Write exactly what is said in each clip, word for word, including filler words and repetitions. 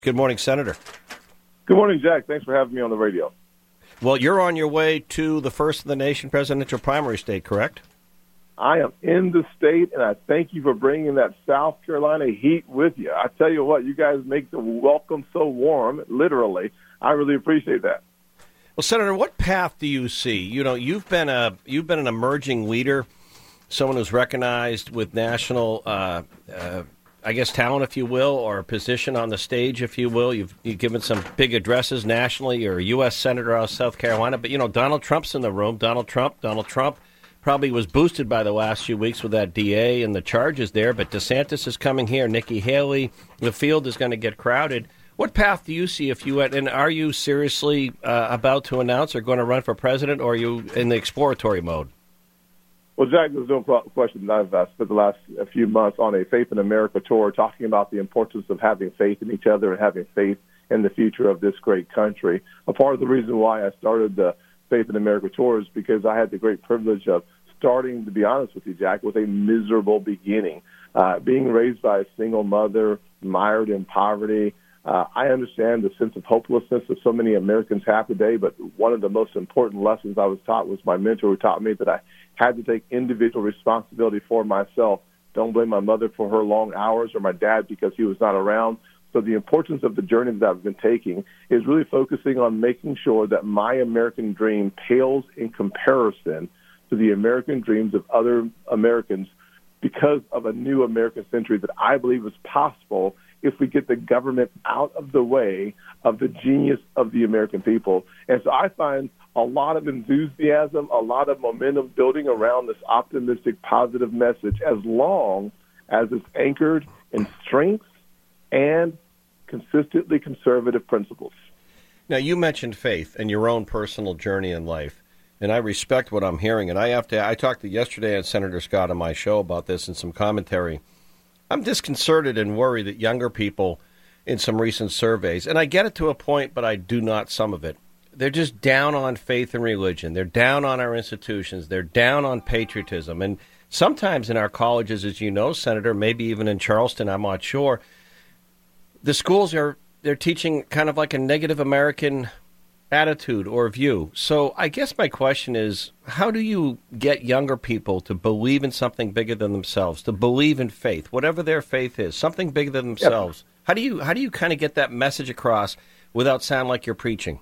Good morning, Senator. Good morning, Jack. Thanks for having me on the radio. Well, you're on your way to the first of the nation presidential primary state, correct? I am in the state, and I thank you for bringing that South Carolina heat with you. I tell you what, you guys make the welcome so warm, literally. I really appreciate that. Well, Senator, what path do you see? You know, you've been a you've been an emerging leader, someone who's recognized with national uh, uh I guess, talent, if you will, or a position on the stage, if you will. You've, you've given some big addresses nationally. You're a U S senator out of South Carolina. But, you know, Donald Trump's in the room. Donald Trump, Donald Trump probably was boosted by the last few weeks with that D A and the charges there. But DeSantis is coming here. Nikki Haley. The field is going to get crowded. What path do you see if you went? And are you seriously uh, about to announce or going to run for president, or are you in the exploratory mode? Well, Jack, there's no question that I've uh, spent the last few months on a Faith in America tour talking about the importance of having faith in each other and having faith in the future of this great country. A part of the reason why I started the Faith in America tour is because I had the great privilege of starting, to be honest with you, Jack, with a miserable beginning. Uh, being raised by a single mother, mired in poverty, uh, I understand the sense of hopelessness that so many Americans have today, but one of the most important lessons I was taught was my mentor who taught me that I had to take individual responsibility for myself. Don't blame my mother for her long hours or my dad because he was not around. So the importance of the journey that I've been taking is really focusing on making sure that my American dream pales in comparison to the American dreams of other Americans because of a new American century that I believe is possible if we get the government out of the way of the genius of the American people. And so I find a lot of enthusiasm, a lot of momentum building around this optimistic, positive message as long as it's anchored in strength and consistently conservative principles. Now, you mentioned faith and your own personal journey in life, and I respect what I'm hearing. And I have to. I talked to yesterday on Senator Scott on my show about this and some commentary. I'm disconcerted and worried that younger people in some recent surveys, and I get it to a point, but I do not some of it, they're just down on faith and religion. They're down on our institutions. They're down on patriotism. And sometimes in our colleges, as you know, Senator, maybe even in Charleston, I'm not sure, the schools are they're teaching kind of like a negative American attitude or view. So I guess my question is, how do you get younger people to believe in something bigger than themselves, to believe in faith, whatever their faith is, something bigger than themselves? Yep. How do you how do you kind of get that message across without sounding like you're preaching?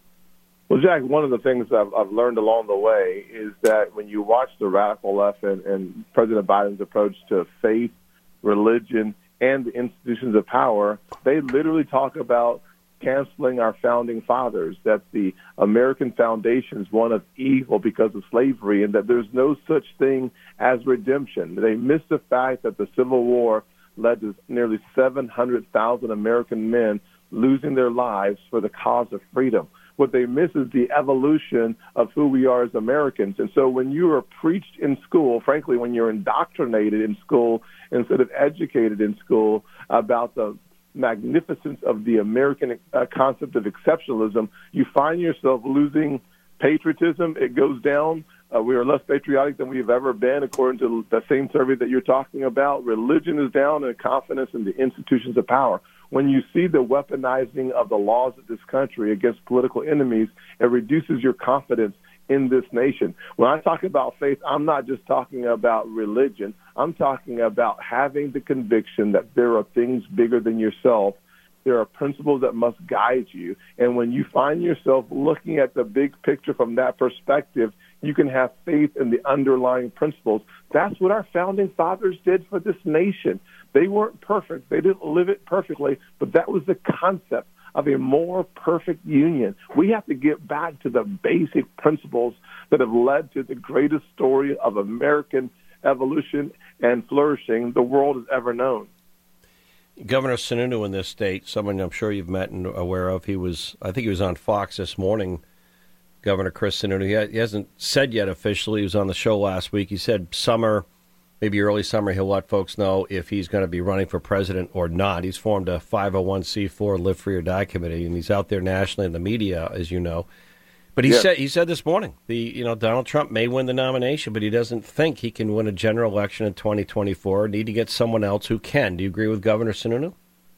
Well, Jack, one of the things I've, I've learned along the way is that when you watch the radical left and, and President Biden's approach to faith, religion, and the institutions of power, they literally talk about canceling our founding fathers, that the American foundation is one of evil because of slavery, and that there's no such thing as redemption. They miss the fact that the Civil War led to nearly seven hundred thousand American men losing their lives for the cause of freedom. What they miss is the evolution of who we are as Americans. And so when you are preached in school, frankly, when you're indoctrinated in school instead of educated in school about the magnificence of the American uh, concept of exceptionalism, you find yourself losing patriotism. It goes down. Uh, we are less patriotic than we have ever been, according to the same survey that you're talking about. Religion is down and confidence in the institutions of power. When you see the weaponizing of the laws of this country against political enemies, it reduces your confidence in this nation. When I talk about faith, I'm not just talking about religion. I'm talking about having the conviction that there are things bigger than yourself. There are principles that must guide you. And when you find yourself looking at the big picture from that perspective, you can have faith in the underlying principles. That's what our founding fathers did for this nation. They weren't perfect. They didn't live it perfectly, but that was the concept of a more perfect union. We have to get back to the basic principles that have led to the greatest story of American evolution and flourishing the world has ever known. Governor Sununu in this state, someone I'm sure you've met and aware of, he was, I think he was on Fox this morning, Governor Chris Sununu. He, ha- he hasn't said yet officially. He was on the show last week. He said summer, maybe early summer, he'll let folks know if he's going to be running for president or not. He's formed a five oh one c four Live Free or Die committee, and he's out there nationally in the media, as you know. But he yeah. said he said this morning, the you know Donald Trump may win the nomination, but he doesn't think he can win a general election in twenty twenty-four. Need to get someone else who can. Do you agree with Governor Sununu?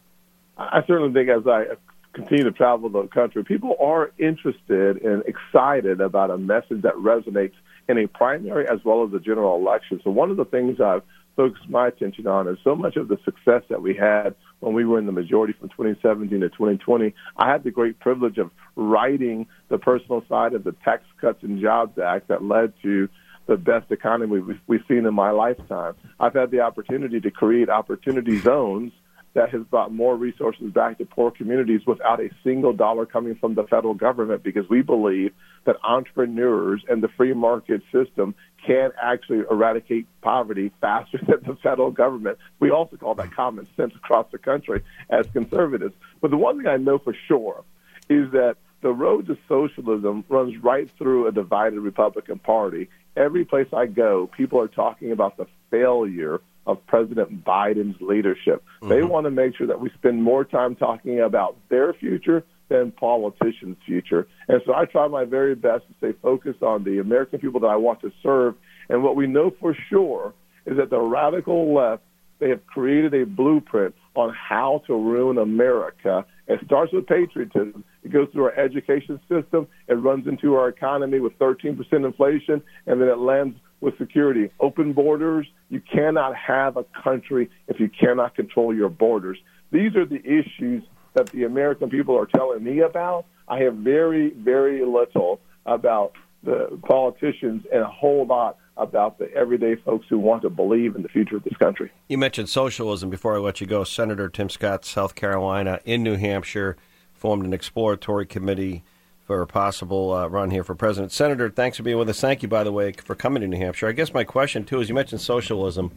I certainly think as I continue to travel the country, people are interested and excited about a message that resonates in a primary as well as a general election. So one of the things I've focused my attention on is so much of the success that we had when we were in the majority from twenty seventeen to twenty twenty. I had the great privilege of writing the personal side of the Tax Cuts and Jobs Act that led to the best economy we've, we've seen in my lifetime. I've had the opportunity to create opportunity zones that has brought more resources back to poor communities without a single dollar coming from the federal government, because we believe that entrepreneurs and the free market system can actually eradicate poverty faster than the federal government. We also call that common sense across the country as conservatives. But the one thing I know for sure is that the road to socialism runs right through a divided Republican Party. Every place I go, people are talking about the failure of President Biden's leadership. Mm-hmm. They want to make sure that we spend more time talking about their future than politicians' future. And so I try my very best to stay focused on the American people that I want to serve. And what we know for sure is that the radical left, they have created a blueprint on how to ruin America. It starts with patriotism. It goes through our education system. It runs into our economy with thirteen percent inflation, and then it lands with security. Open borders. You cannot have a country if you cannot control your borders. These are the issues that the American people are telling me about. I have very, very little about the politicians and a whole lot about the everyday folks who want to believe in the future of this country. You mentioned socialism before I let you go. Senator Tim Scott, South Carolina, in New Hampshire, formed an exploratory committee for a possible uh, run here for president. Senator, thanks for being with us. Thank you, by the way, for coming to New Hampshire. I guess my question, too, is you mentioned socialism.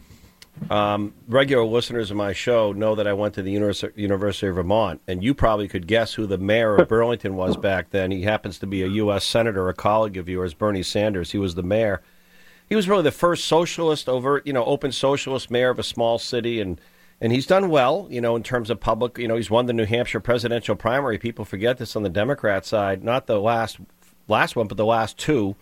Um, regular listeners of my show know that I went to the Univers- University of Vermont, and you probably could guess who the mayor of Burlington was back then. He happens to be a U S senator, a colleague of yours, Bernie Sanders. He was the mayor. He was really the first socialist, overt, you know, open socialist mayor of a small city, and and he's done well, you know, in terms of public. You know, he's won the New Hampshire presidential primary. People forget this on the Democrat side, not the last last one, but the last two.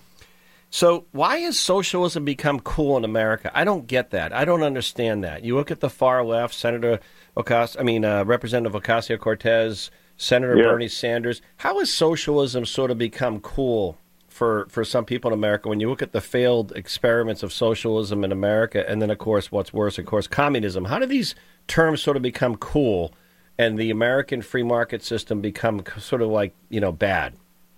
So why has socialism become cool in America? I don't get that. I don't understand that. You look at the far left, Senator Ocasio, I mean, uh, Representative Ocasio-Cortez, Senator yeah. Bernie Sanders. How has socialism sort of become cool for, for some people in America when you look at the failed experiments of socialism in America and then, of course, what's worse, of course, communism? How do these terms sort of become cool and the American free market system become sort of like, you know, bad?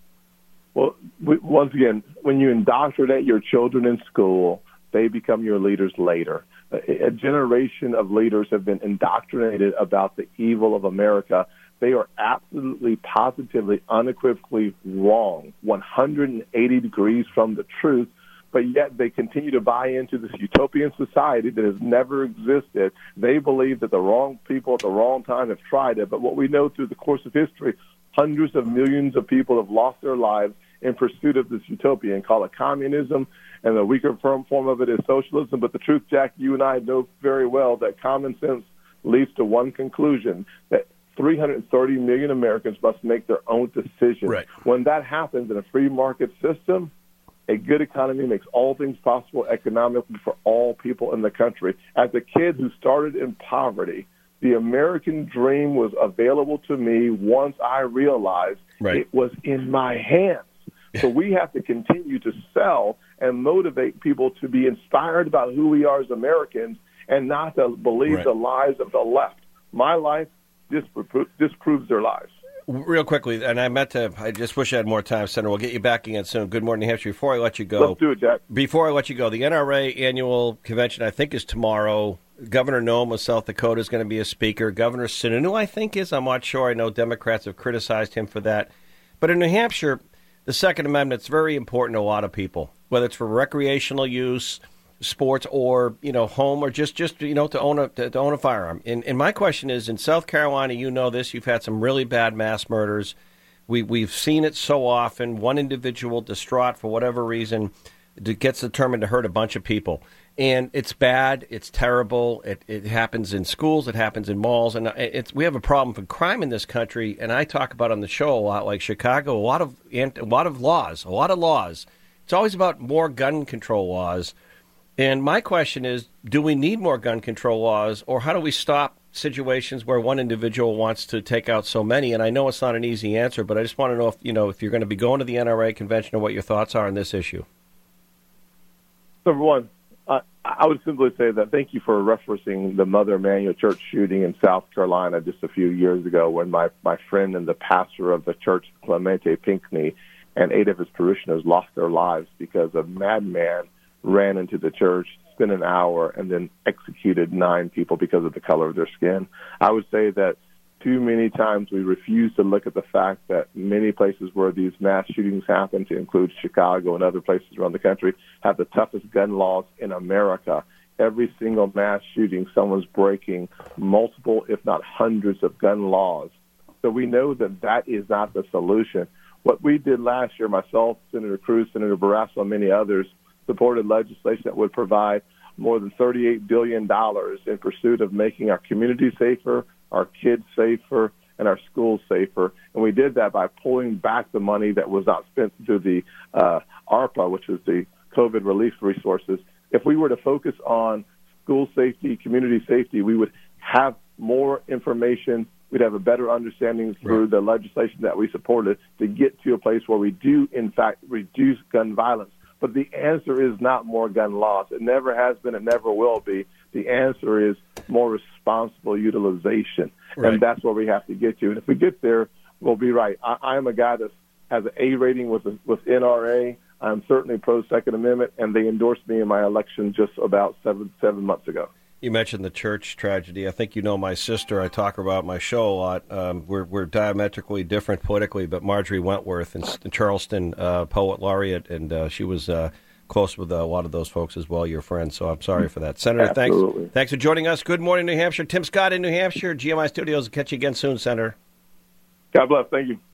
Well, we, once again, when you indoctrinate your children in school, they become your leaders later. A, a generation of leaders have been indoctrinated about the evil of America. They are absolutely, positively, unequivocally wrong, one hundred eighty degrees from the truth, but yet they continue to buy into this utopian society that has never existed. They believe that the wrong people at the wrong time have tried it, but what we know through the course of history, hundreds of millions of people have lost their lives in pursuit of this utopia, and call it communism, and the weaker form of it is socialism. But the truth, Jack, you and I know very well that common sense leads to one conclusion, that three hundred thirty million Americans must make their own decisions. Right. When that happens in a free market system, a good economy makes all things possible economically for all people in the country. As a kid who started in poverty, the American dream was available to me once I realized right. it was in my hands. So we have to continue to sell and motivate people to be inspired about who we are as Americans and not to believe right. the lies of the left. My life dispro- disproves their lies. Real quickly, and I meant to, I just wish I had more time, Senator. We'll get you back again soon. Good morning, New Hampshire. Before I let you go. Let's do it, Jack. Before I let you go, the N R A annual convention, I think, is tomorrow. Governor Noem of South Dakota is going to be a speaker. Governor Sununu, I think, is. I'm not sure. I know Democrats have criticized him for that. But in New Hampshire, the Second Amendment is very important to a lot of people, whether it's for recreational use, sports, or, you know, home, or just, just you know, to own a to, to own a firearm. And, and my question is, in South Carolina, you know this, you've had some really bad mass murders. We, we've seen it so often. One individual distraught for whatever reason gets determined to hurt a bunch of people. And it's bad. It's terrible. It, it happens in schools. It happens in malls. And it's we have a problem with crime in this country. And I talk about on the show a lot, like Chicago, a lot of a lot of laws, a lot of laws. It's always about more gun control laws. And my question is, do we need more gun control laws, or how do we stop situations where one individual wants to take out so many? And I know it's not an easy answer, but I just want to know if, you know, if you're going to be going to the N R A convention or what your thoughts are on this issue. Number one, uh, I would simply say that thank you for referencing the Mother Emanuel Church shooting in South Carolina just a few years ago when my, my friend and the pastor of the church, Clemente Pinckney, and eight of his parishioners lost their lives because a madman ran into the church, spent an hour, and then executed nine people because of the color of their skin. I would say that too many times we refuse to look at the fact that many places where these mass shootings happen, to include Chicago and other places around the country, have the toughest gun laws in America. Every single mass shooting, someone's breaking multiple, if not hundreds, of gun laws. So we know that that is not the solution. What we did last year, myself, Senator Cruz, Senator Barrasso, and many others, supported legislation that would provide more than thirty-eight billion dollars in pursuit of making our communities safer, our kids safer, and our schools safer. And we did that by pulling back the money that was not spent through the uh, ARPA, which is the COVID relief resources. If we were to focus on school safety, community safety, we would have more information. We'd have a better understanding through right. the legislation that we supported to get to a place where we do, in fact, reduce gun violence. But the answer is not more gun laws. It never has been. It never will be. The answer is more responsible utilization. Right. And that's where we have to get to. And if we get there, we'll be right. I, I'm a guy that has an A rating with, with N R A. I'm certainly pro-Second Amendment, and they endorsed me in my election just about seven, seven months ago. You mentioned the church tragedy. I think you know my sister. I talk about my show a lot. Um, we're, we're diametrically different politically, but Marjorie Wentworth in, in Charleston, uh, poet laureate, and uh, she was uh, close with a lot of those folks as well, your friends. So I'm sorry for that. Senator, Absolutely. thanks thanks for joining us. Good morning, New Hampshire. Tim Scott in New Hampshire, G M I Studios. Catch you again soon, Senator. God bless. Thank you.